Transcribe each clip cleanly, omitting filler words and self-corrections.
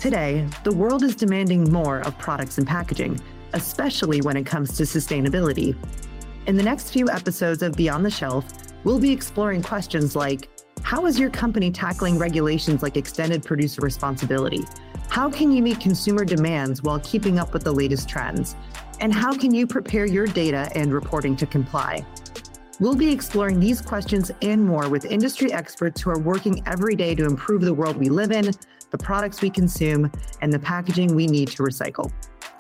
Today, the world is demanding more of products and packaging, especially when it comes to sustainability. In the next few episodes of Beyond the Shelf, we'll be exploring questions like, how is your company tackling regulations like extended producer responsibility? How can you meet consumer demands while keeping up with the latest trends? And how can you prepare your data and reporting to comply? We'll be exploring these questions and more with industry experts who are working every day to improve the world we live in, the products we consume, and the packaging we need to recycle.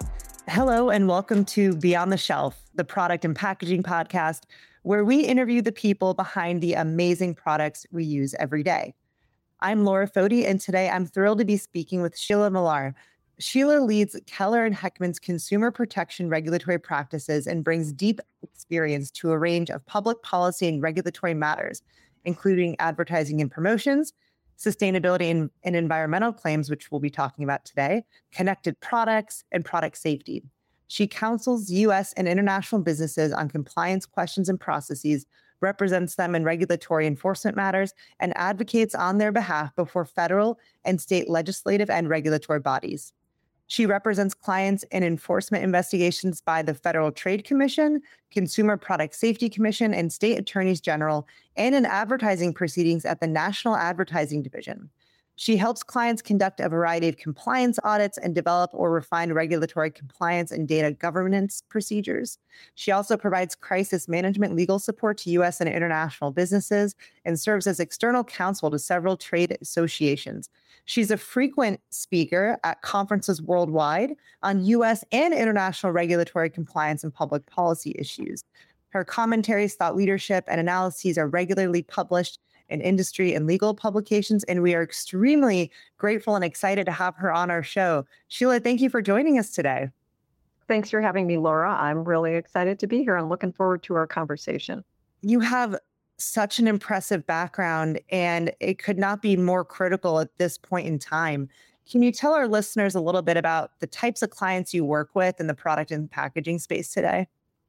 Hello, and welcome to Beyond the Shelf, the product and packaging podcast, where we interview the people behind the amazing products we use every day. I'm Laura Foti, and today I'm thrilled to be speaking with Sheila Millar. Sheila leads Keller & Heckman's consumer protection regulatory practices and brings deep experience to a range of public policy and regulatory matters, including advertising and promotions, sustainability and environmental claims, which we'll be talking about today, connected products, and product safety. She counsels U.S. and international businesses on compliance questions and processes, represents them in regulatory enforcement matters, and advocates on their behalf before federal and state legislative and regulatory bodies. She represents clients in enforcement investigations by the Federal Trade Commission, Consumer Product Safety Commission, and state attorneys general, and in advertising proceedings at the National Advertising Division. She helps clients conduct a variety of compliance audits and develop or refine regulatory compliance and data governance procedures. She also provides crisis management legal support to U.S. and international businesses and serves as external counsel to several trade associations. She's a frequent speaker at conferences worldwide on U.S. and international regulatory compliance and public policy issues. Her commentaries, thought leadership, and analyses are regularly published in industry and legal publications, and we are extremely grateful and excited to have her on our show. Sheila, thank you for joining us today. Thanks for having me, Laura. I'm really excited to be here and looking forward to our conversation. You have such an impressive background, and it could not be more critical at this point in time. Can you tell our listeners a little bit about the types of clients you work with in the product and packaging space today?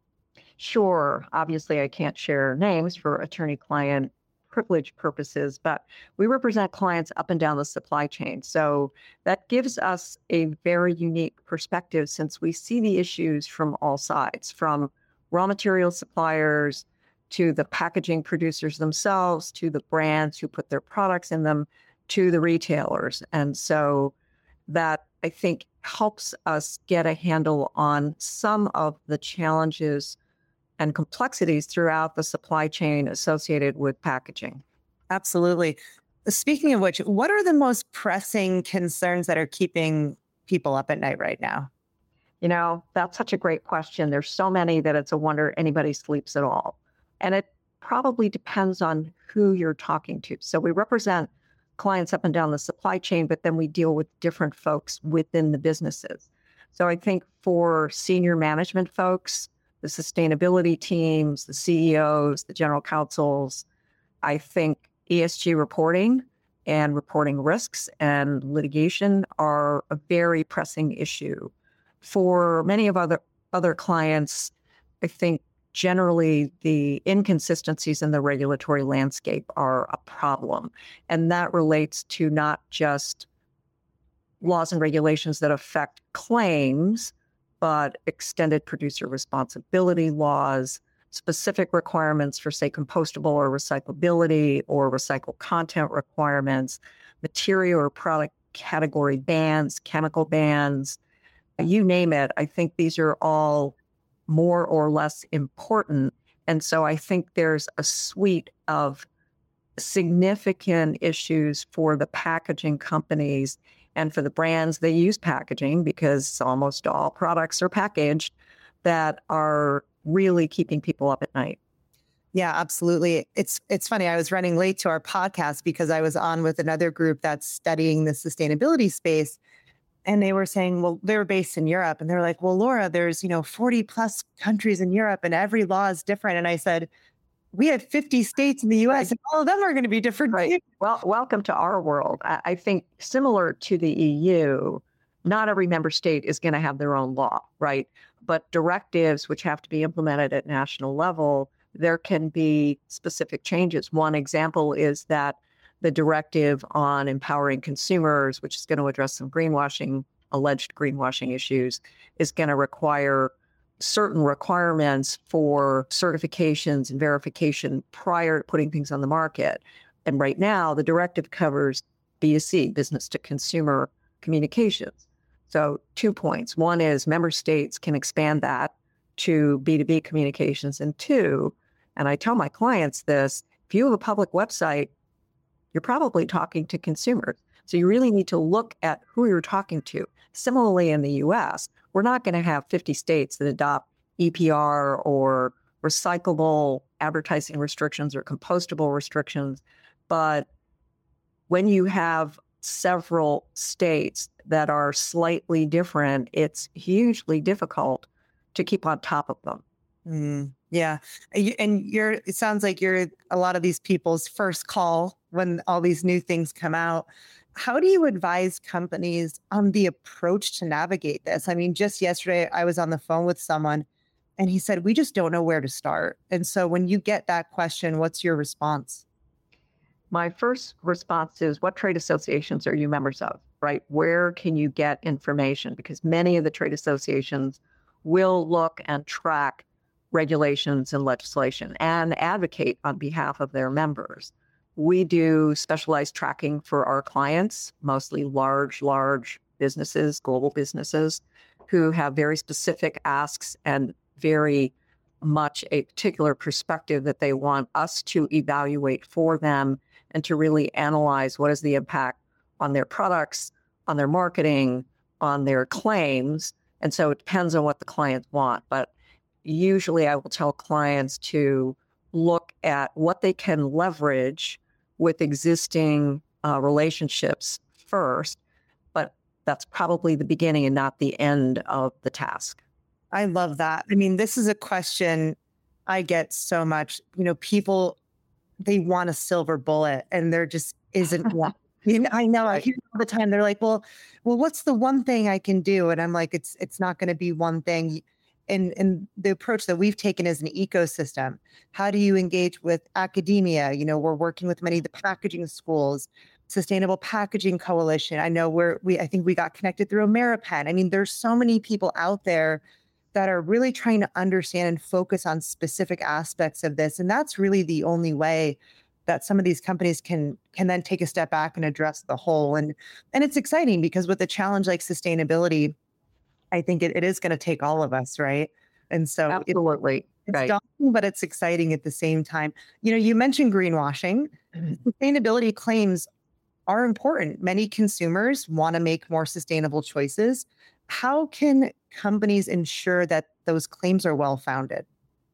Sure. Obviously, I can't share names for attorney-client privilege purposes, but we represent clients up and down the supply chain. So that gives us a very unique perspective since we see the issues from all sides, from raw material suppliers to the packaging producers themselves, to the brands who put their products in them, to the retailers. And so that, I think, helps us get a handle on some of the challenges and complexities throughout the supply chain associated with packaging. Absolutely. Speaking of which, what are the most pressing concerns that are keeping people up at night right now? You know, that's such a great question. There's so many that it's a wonder anybody sleeps at all. And it probably depends on who you're talking to. So we represent clients up and down the supply chain, but then we deal with different folks within the businesses. So I think for senior management folks, the sustainability teams, the CEOs, the general counsels, I think ESG reporting and reporting risks and litigation are a very pressing issue. For many of other clients, I think generally the inconsistencies in the regulatory landscape are a problem. And that relates to not just laws and regulations that affect claims, but extended producer responsibility laws, specific requirements for, say, compostable or recyclability or recycled content requirements, material or product category bans, chemical bans, you name it. I think these are all more or less important. And so I think there's a suite of significant issues for the packaging companies and for the brands that use packaging, because almost all products are packaged, that are really keeping people up at night. Yeah, absolutely. It's funny. I was running late to our podcast because I was on with another group that's studying the sustainability space. And they were saying, well, they're based in Europe. And they're like, well, Laura, there's, 40 plus countries in Europe and every law is different. And I said, we have 50 states in the US and all of them are going to be different. Right. Well, welcome to our world. I think similar to the EU, not every member state is going to have their own law, right? But directives which have to be implemented at national level, there can be specific changes. One example is that the directive on empowering consumers, which is going to address some alleged greenwashing issues, is going to require certain requirements for certifications and verification prior to putting things on the market. And right now, the directive covers B2C, business to consumer communications. So 2 points. One is member states can expand that to B2B communications. And two, and I tell my clients this, if you have a public website, you're probably talking to consumers. So you really need to look at who you're talking to. Similarly, in the US, we're not going to have 50 states that adopt EPR or recyclable advertising restrictions or compostable restrictions. But when you have several states that are slightly different, it's hugely difficult to keep on top of them. Yeah. And it sounds like you're a lot of these people's first call when all these new things come out. How do you advise companies on the approach to navigate this? I mean, just yesterday, I was on the phone with someone and he said, we just don't know where to start. And so when you get that question, what's your response? My first response is, what trade associations are you members of, right? Where can you get information? Because many of the trade associations will look and track regulations and legislation and advocate on behalf of their members. We do specialized tracking for our clients, mostly large businesses, global businesses, who have very specific asks and very much a particular perspective that they want us to evaluate for them and to really analyze what is the impact on their products, on their marketing, on their claims. And so it depends on what the clients want. But usually I will tell clients to look at what they can leverage with existing relationships first, but that's probably the beginning and not the end of the task. I love that. I mean, this is a question I get so much. People, they want a silver bullet and there just isn't one. I know I hear all the time. They're like, well, what's the one thing I can do? And I'm like, it's not going to be one thing. And the approach that we've taken is an ecosystem. How do you engage with academia? We're working with many of the packaging schools, Sustainable Packaging Coalition. I know I think we got connected through Ameripen. I mean, there's so many people out there that are really trying to understand and focus on specific aspects of this. And that's really the only way that some of these companies can then take a step back and address the whole. And it's exciting because with a challenge like sustainability, I think it is going to take all of us, right? And so absolutely, it's right. daunting, but it's exciting at the same time. You mentioned greenwashing. Sustainability claims are important. Many consumers want to make more sustainable choices. How can companies ensure that those claims are well-founded?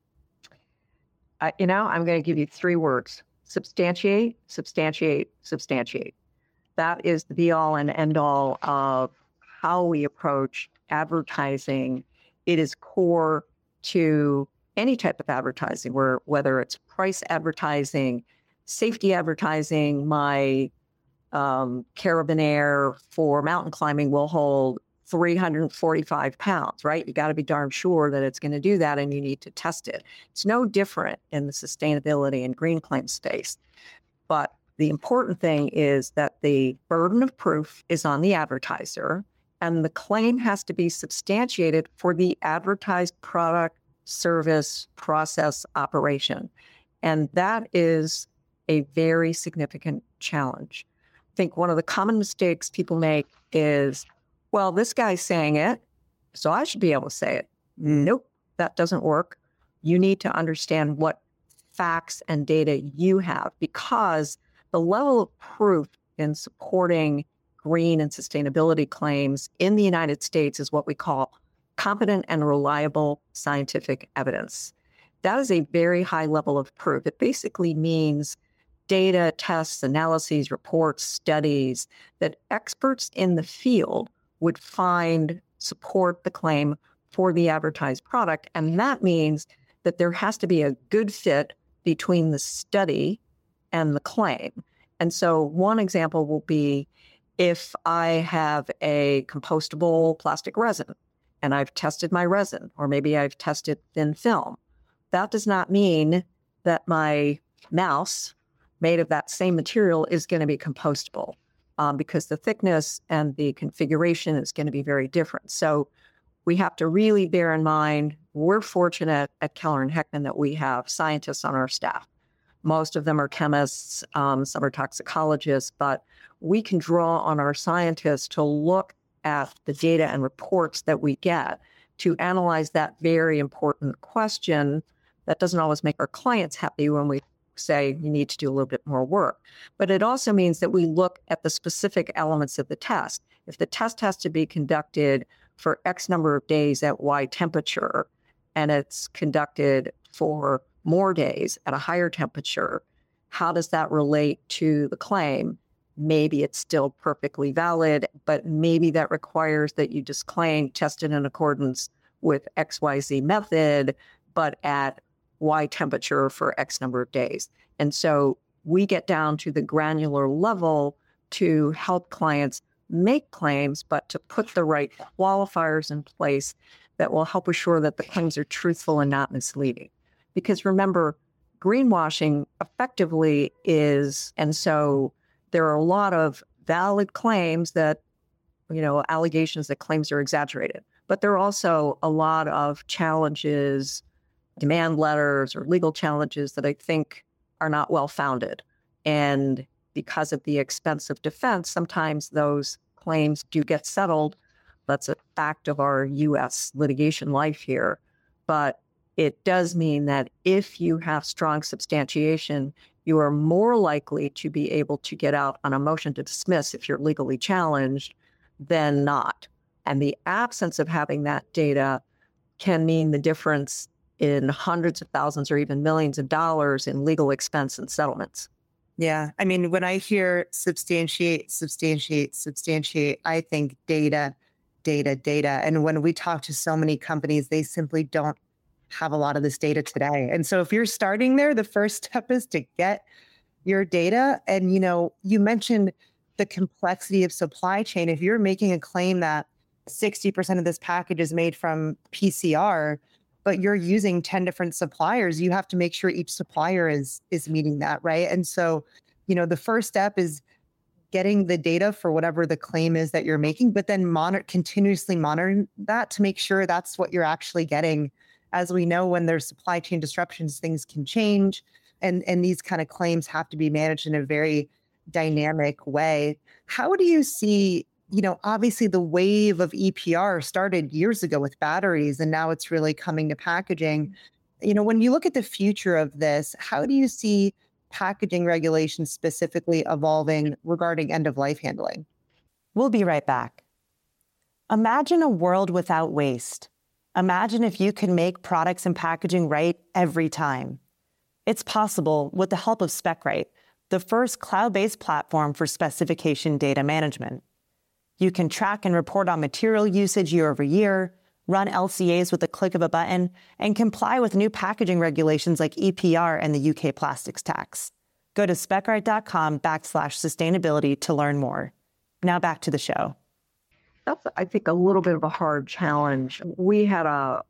I'm going to give you 3 words: substantiate, substantiate, substantiate. That is the be-all and end-all of how we approach advertising. It is core to any type of advertising, whether it's price advertising, safety advertising. My carabiner for mountain climbing will hold 345 pounds, right? You got to be darn sure that it's going to do that, and you need to test it. It's no different in the sustainability and green claim space. But the important thing is that the burden of proof is on the advertiser, and the claim has to be substantiated for the advertised product, service, process, operation. And that is a very significant challenge. I think one of the common mistakes people make is, well, this guy's saying it, so I should be able to say it. Nope, that doesn't work. You need to understand what facts and data you have, because the level of proof in supporting green and sustainability claims in the United States is what we call competent and reliable scientific evidence. That is a very high level of proof. It basically means data, tests, analyses, reports, studies that experts in the field would find support the claim for the advertised product. And that means that there has to be a good fit between the study and the claim. And so one example will be, if I have a compostable plastic resin and I've tested my resin, or maybe I've tested thin film, that does not mean that my mouse made of that same material is going to be compostable because the thickness and the configuration is going to be very different. So we have to really bear in mind, we're fortunate at Keller and Heckman that we have scientists on our staff. Most of them are chemists, some are toxicologists, but we can draw on our scientists to look at the data and reports that we get to analyze that very important question that doesn't always make our clients happy when we say you need to do a little bit more work. But it also means that we look at the specific elements of the test. If the test has to be conducted for X number of days at Y temperature, and it's conducted for more days at a higher temperature, how does that relate to the claim? Maybe it's still perfectly valid, but maybe that requires that you disclaim tested in accordance with XYZ method, but at Y temperature for X number of days. And so we get down to the granular level to help clients make claims, but to put the right qualifiers in place that will help assure that the claims are truthful and not misleading. Because remember, greenwashing effectively is, and so there are a lot of valid claims that, allegations that claims are exaggerated, but there are also a lot of challenges, demand letters or legal challenges that I think are not well-founded. And because of the expense of defense, sometimes those claims do get settled. That's a fact of our U.S. litigation life here. But it does mean that if you have strong substantiation, you are more likely to be able to get out on a motion to dismiss if you're legally challenged than not. And the absence of having that data can mean the difference in hundreds of thousands or even millions of dollars in legal expense and settlements. Yeah. I mean, when I hear substantiate, I think data. And when we talk to so many companies, they simply don't have a lot of this data today. And so if you're starting there, the first step is to get your data. And, you mentioned the complexity of supply chain. If you're making a claim that 60% of this package is made from PCR, but you're using 10 different suppliers, you have to make sure each supplier is meeting that, right? And so, the first step is getting the data for whatever the claim is that you're making, but then continuously monitoring that to make sure that's what you're actually getting. As we know, when there's supply chain disruptions, things can change, and these kind of claims have to be managed in a very dynamic way. How do you see, obviously the wave of EPR started years ago with batteries, and now it's really coming to packaging. When you look at the future of this, how do you see packaging regulations specifically evolving regarding end-of-life handling? We'll be right back. Imagine a world without waste. Imagine if you could make products and packaging right every time. It's possible with the help of SpecRite, the first cloud-based platform for specification data management. You can track and report on material usage year over year, run LCAs with the click of a button, and comply with new packaging regulations like EPR and the UK plastics tax. Go to specrite.com/sustainability to learn more. Now back to the show. That's, I think, a little bit of a hard challenge. We had a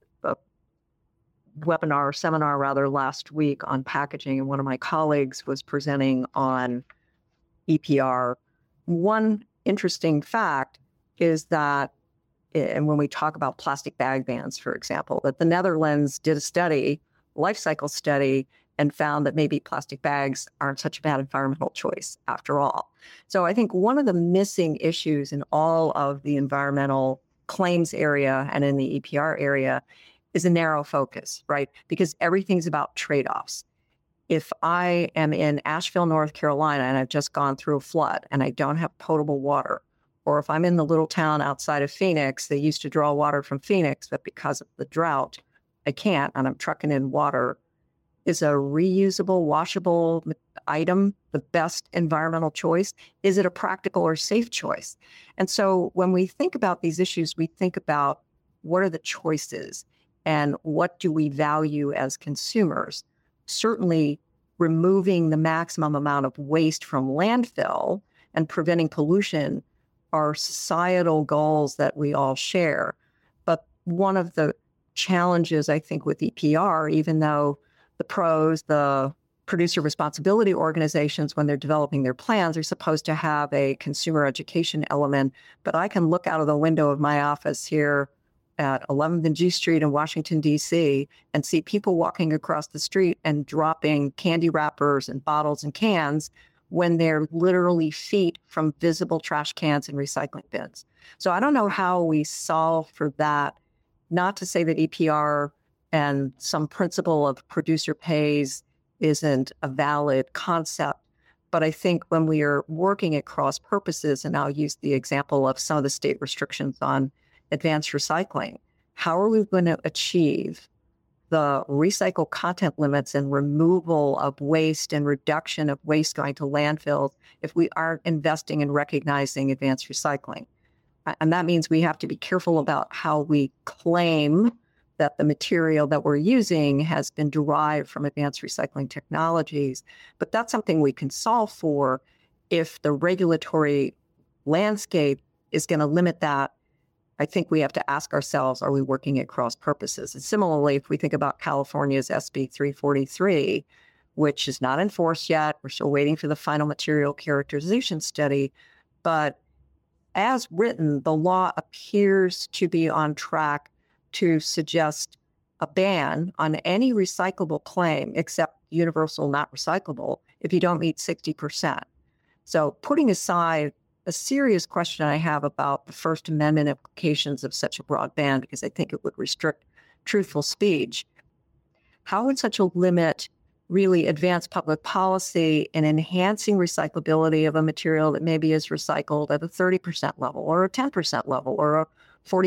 seminar last week on packaging, and one of my colleagues was presenting on EPR. One interesting fact is that, and when we talk about plastic bag bans, for example, that the Netherlands did a life cycle study, and found that maybe plastic bags aren't such a bad environmental choice after all. So I think one of the missing issues in all of the environmental claims area and in the EPR area is a narrow focus, right? Because everything's about trade-offs. If I am in Asheville, North Carolina, and I've just gone through a flood and I don't have potable water, or if I'm in the little town outside of Phoenix, they used to draw water from Phoenix, but because of the drought, I can't, and I'm trucking in water, is a reusable, washable item the best environmental choice? Is it a practical or safe choice? And so when we think about these issues, we think about what are the choices and what do we value as consumers? Certainly removing the maximum amount of waste from landfill and preventing pollution are societal goals that we all share. But one of the challenges, I think, with EPR, even though the pros, the producer responsibility organizations, when they're developing their plans, are supposed to have a consumer education element. But I can look out of the window of my office here at 11th and G Street in Washington, D.C., and see people walking across the street and dropping candy wrappers and bottles and cans when they're literally feet from visible trash cans and recycling bins. So I don't know how we solve for that. Not to say that EPR and some principle of producer pays isn't a valid concept, but I think when we are working at cross purposes, and I'll use the example of some of the state restrictions on advanced recycling, how are we going to achieve the recycle content limits and removal of waste and reduction of waste going to landfills if we aren't investing in recognizing advanced recycling? And that means we have to be careful about how we claim that the material that we're using has been derived from advanced recycling technologies. But that's something we can solve for if the regulatory landscape is going to limit that. I think we have to ask ourselves, are we working at cross purposes? And similarly, if we think about California's SB 343, which is not enforced yet, we're still waiting for the final material characterization study, but as written, the law appears to be on track to suggest a ban on any recyclable claim except universal not recyclable if you don't meet 60%. So putting aside a serious question I have about the First Amendment implications of such a broad ban, because I think it would restrict truthful speech, how would such a limit really advance public policy in enhancing recyclability of a material that maybe is recycled at a 30% level or a 10% level or a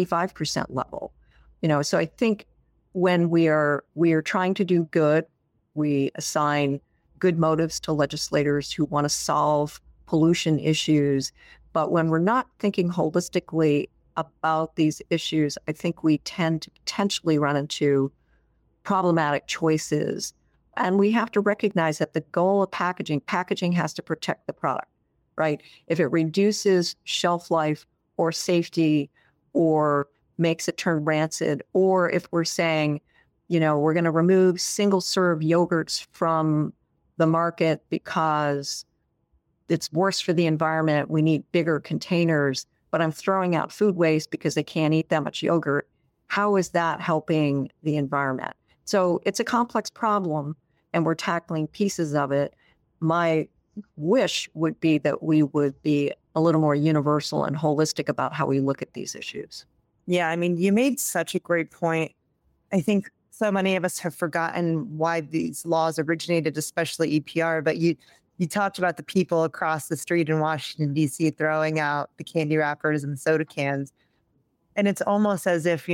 45% level? So I think when we are trying to do good, we assign good motives to legislators who want to solve pollution issues. But when we're not thinking holistically about these issues, I think we tend to potentially run into problematic choices. And we have to recognize that the goal of packaging has to protect the product, right? If it reduces shelf life or safety or makes it turn rancid, or if we're saying, we're going to remove single-serve yogurts from the market because it's worse for the environment, we need bigger containers, but I'm throwing out food waste because they can't eat that much yogurt, how is that helping the environment? So it's a complex problem, and we're tackling pieces of it. My wish would be that we would be a little more universal and holistic about how we look at these issues. Yeah, I mean, you made such a great point. I think so many of us have forgotten why these laws originated, especially EPR, but you talked about the people across the street in Washington, D.C. throwing out the candy wrappers and soda cans. And it's almost as if,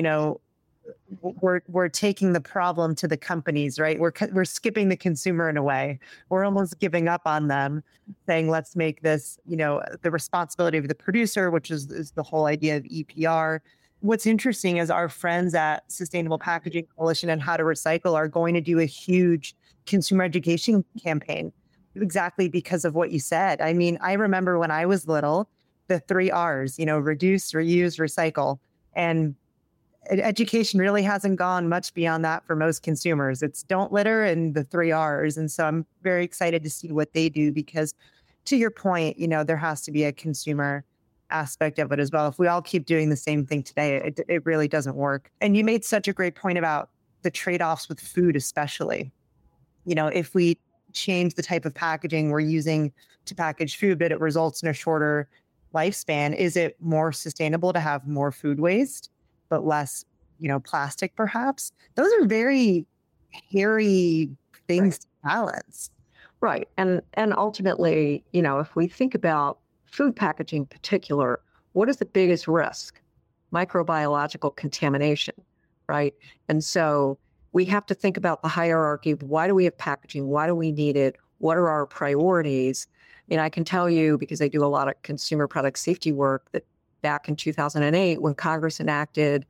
we're taking the problem to the companies, right? We're skipping the consumer in a way. We're almost giving up on them, saying, let's make this, the responsibility of the producer, which is the whole idea of EPR. What's interesting is our friends at Sustainable Packaging Coalition and How to Recycle are going to do a huge consumer education campaign exactly because of what you said. I mean, I remember when I was little, the 3 R's, reduce, reuse, recycle. And education really hasn't gone much beyond that for most consumers. It's don't litter and the 3 R's. And so I'm very excited to see what they do because to your point, there has to be a consumer aspect of it as well. If we all keep doing the same thing today, it really doesn't work. And you made such a great point about the trade-offs with food, especially. If we change the type of packaging we're using to package food, but it results in a shorter lifespan, is it more sustainable to have more food waste, but less, plastic perhaps? Those are very hairy things to balance. Right. And ultimately, if we think about food packaging in particular, what is the biggest risk? Microbiological contamination, right? And so we have to think about the hierarchy of why do we have packaging? Why do we need it? What are our priorities? I can tell you, because I do a lot of consumer product safety work, that back in 2008, when Congress enacted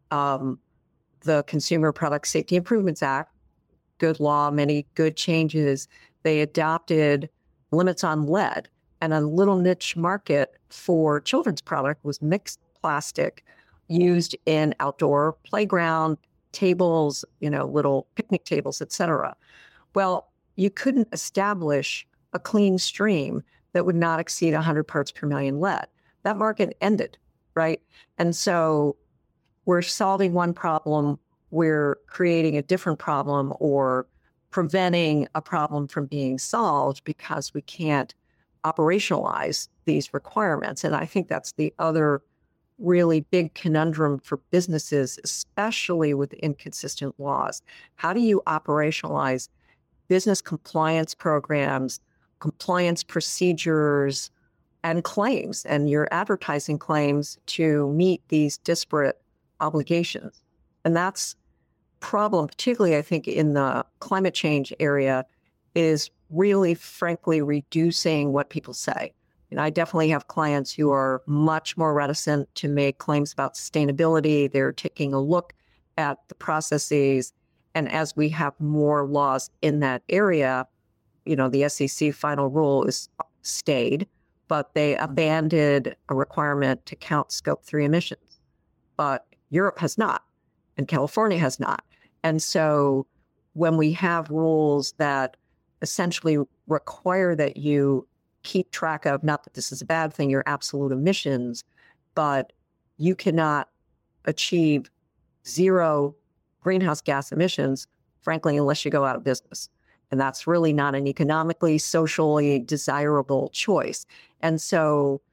the Consumer Product Safety Improvements Act, good law, many good changes, they adopted limits on lead. And a little niche market for children's product was mixed plastic used in outdoor playground tables, little picnic tables, et cetera. Well, you couldn't establish a clean stream that would not exceed 100 parts per million lead. That market ended, right? And so we're solving one problem, we're creating a different problem or preventing a problem from being solved because we can't operationalize these requirements. And I think that's the other really big conundrum for businesses, especially with inconsistent laws. How do you operationalize business compliance programs, compliance procedures, and claims, and your advertising claims to meet these disparate obligations? And that's problem, particularly I think in the climate change area, is really frankly reducing what people say. And I definitely have clients who are much more reticent to make claims about sustainability. They're taking a look at the processes. And as we have more laws in that area, the SEC final rule is stayed, but they abandoned a requirement to count Scope 3 emissions. But Europe has not, and California has not. And so when we have rules that essentially require that you keep track of, not that this is a bad thing, your absolute emissions, but you cannot achieve zero greenhouse gas emissions, frankly, unless you go out of business. And that's really not an economically, socially desirable choice. And so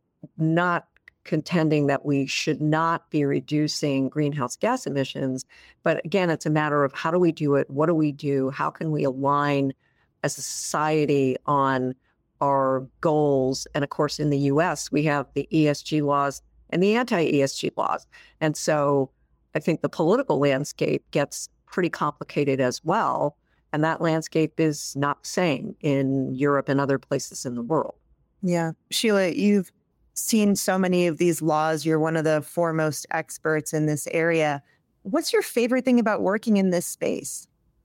not contending that we should not be reducing greenhouse gas emissions, but again, it's a matter of how do we do it? What do we do? How can we align as a society on our goals? And of course, in the US, we have the ESG laws and the anti-ESG laws. And so I think the political landscape gets pretty complicated as well. And that landscape is not the same in Europe and other places in the world. Yeah. Sheila, you've seen so many of these laws. You're one of the foremost experts in this area. What's your favorite thing about working in this space?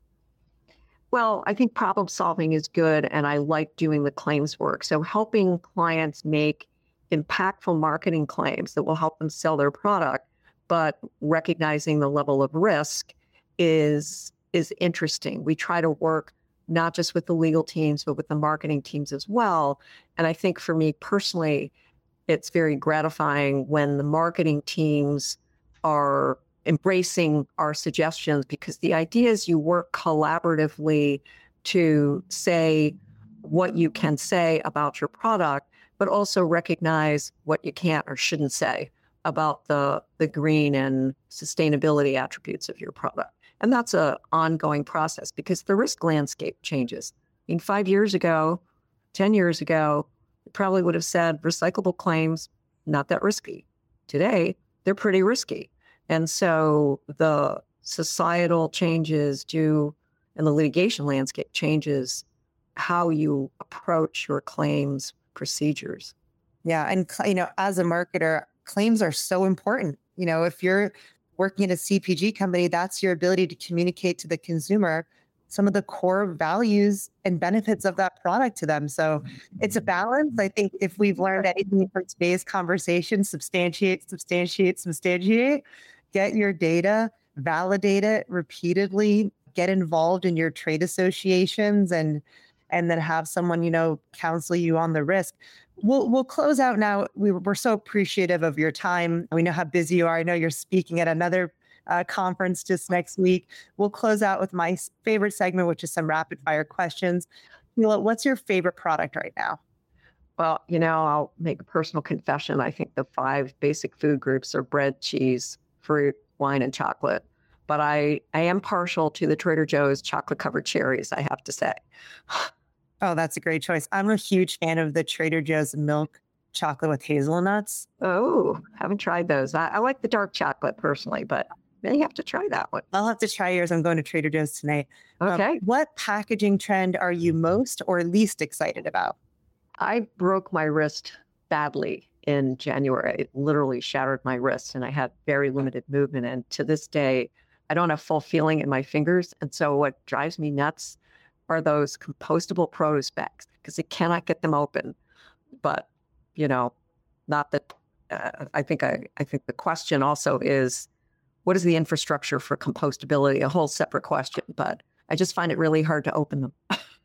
Well, I think problem solving is good, and I like doing the claims work. So helping clients make impactful marketing claims that will help them sell their product, but recognizing the level of risk is interesting. We try to work not just with the legal teams, but with the marketing teams as well. And I think for me personally, it's very gratifying when the marketing teams are embracing our suggestions, because the idea is you work collaboratively to say what you can say about your product, but also recognize what you can't or shouldn't say about the green and sustainability attributes of your product. And that's an ongoing process because the risk landscape changes. I mean, 5 years ago, 10 years ago, you probably would have said recyclable claims, not that risky. Today, they're pretty risky. And so the societal changes and the litigation landscape changes how you approach your claims procedures. Yeah. And, as a marketer, claims are so important. If you're working at a CPG company, that's your ability to communicate to the consumer some of the core values and benefits of that product to them. So it's a balance. I think if we've learned anything from today's conversation, substantiate, get your data, validate it repeatedly, get involved in your trade associations, and then have someone, counsel you on the risk. We'll close out now. We're so appreciative of your time. We know how busy you are. I know you're speaking at another conference just next week. We'll close out with my favorite segment, which is some rapid fire questions. Sheila, what's your favorite product right now? Well, I'll make a personal confession. I think the 5 basic food groups are bread, cheese, fruit, wine, and chocolate. But I am partial to the Trader Joe's chocolate covered cherries, I have to say. Oh, that's a great choice. I'm a huge fan of the Trader Joe's milk chocolate with hazelnuts. Oh, haven't tried those. I like the dark chocolate personally, but may have to try that one. I'll have to try yours. I'm going to Trader Joe's tonight. Okay. What packaging trend are you most or least excited about? I broke my wrist badly in January. It literally shattered my wrist and I had very limited movement. And to this day, I don't have full feeling in my fingers. And so what drives me nuts are those compostable produce bags because I cannot get them open. But, not that I think the question also is, what is the infrastructure for compostability? A whole separate question, but I just find it really hard to open them.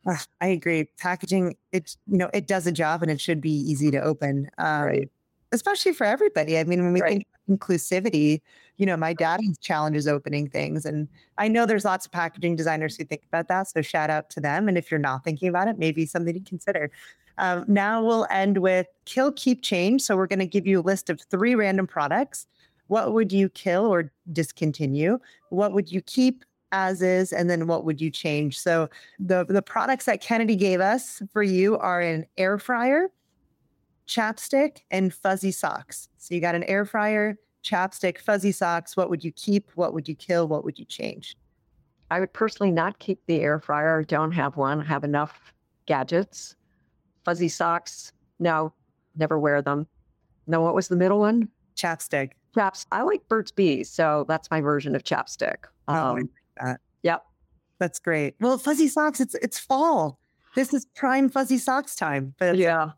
I agree. Packaging, it does a job and it should be easy to open, Right. especially for everybody. I mean, when we Right. think inclusivity, my dad has challenges opening things. And I know there's lots of packaging designers who think about that. So shout out to them. And if you're not thinking about it, maybe something to consider. Now we'll end with kill, keep, change. So we're going to give you a list of 3 random products. What would you kill or discontinue? What would you keep as is? And then what would you change? So the products that Kennedy gave us for you are an air fryer, chapstick, and fuzzy socks. So you got an air fryer, chapstick, fuzzy socks. What would you keep? What would you kill? What would you change? I would personally not keep the air fryer. Don't have one. Have enough gadgets. Fuzzy socks. No, never wear them. No, what was the middle one? Chapstick. I like Burt's Bees, so that's my version of chapstick. I like that. Yep. That's great. Well, fuzzy socks, it's fall. This is prime fuzzy socks time. But Yeah.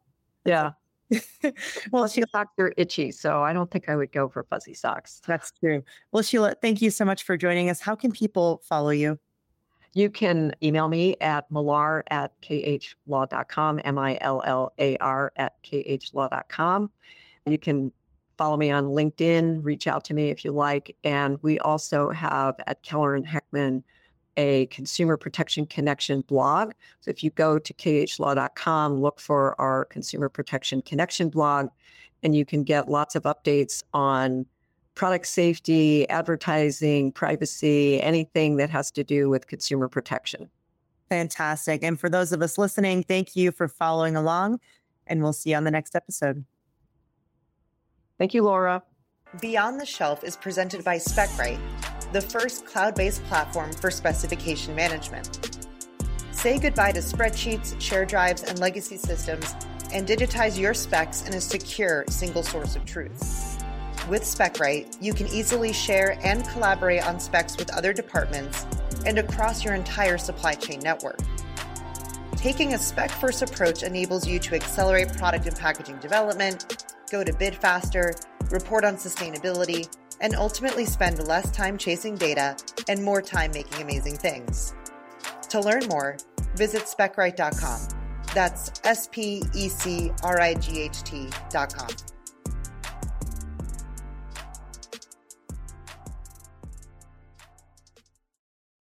Well, Fuzzy socks are itchy, so I don't think I would go for fuzzy socks. that's true. Well, Sheila, thank you so much for joining us. How can people follow you? You can email me at millar@khlaw.com, millar@khlaw.com. You can follow me on LinkedIn, reach out to me if you like. And we also have at Keller and Heckman a Consumer Protection Connection blog. So if you go to khlaw.com, look for our Consumer Protection Connection blog, and you can get lots of updates on product safety, advertising, privacy, anything that has to do with consumer protection. Fantastic. And for those of us listening, thank you for following along, and we'll see you on the next episode. Thank you, Laura. Beyond the Shelf is presented by SpecRite, the first cloud-based platform for specification management. Say goodbye to spreadsheets, share drives, and legacy systems, and digitize your specs in a secure single source of truth. With SpecRite, you can easily share and collaborate on specs with other departments and across your entire supply chain network. Taking a spec-first approach enables you to accelerate product and packaging development, go to bid faster, report on sustainability, and ultimately spend less time chasing data and more time making amazing things. To learn more, visit SpecRite.com. That's SpecRight.com.